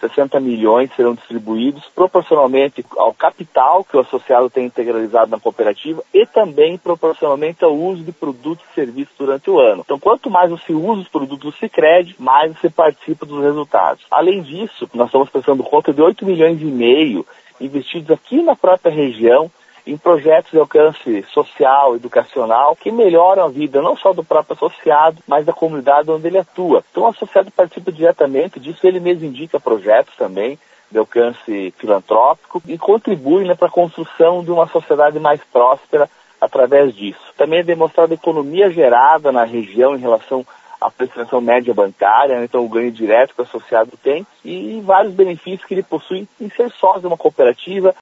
60 milhões serão distribuídos proporcionalmente ao capital que o associado tem integralizado na cooperativa e também proporcionalmente ao uso de produtos e serviços durante o ano. Então, quanto mais você usa os produtos do Sicredi, mais você participa dos resultados. Além disso, nós estamos prestando conta de 8 milhões e meio investidos aqui na própria região em projetos de alcance social, educacional, que melhoram a vida não só do próprio associado, mas da comunidade onde ele atua. Então o associado participa diretamente disso, ele mesmo indica projetos também de alcance filantrópico e contribui para a construção de uma sociedade mais próspera através disso. Também é demonstrada a economia gerada na região em relação à prestação média bancária, então o ganho direto que o associado tem e vários benefícios que ele possui em ser sócio de uma cooperativa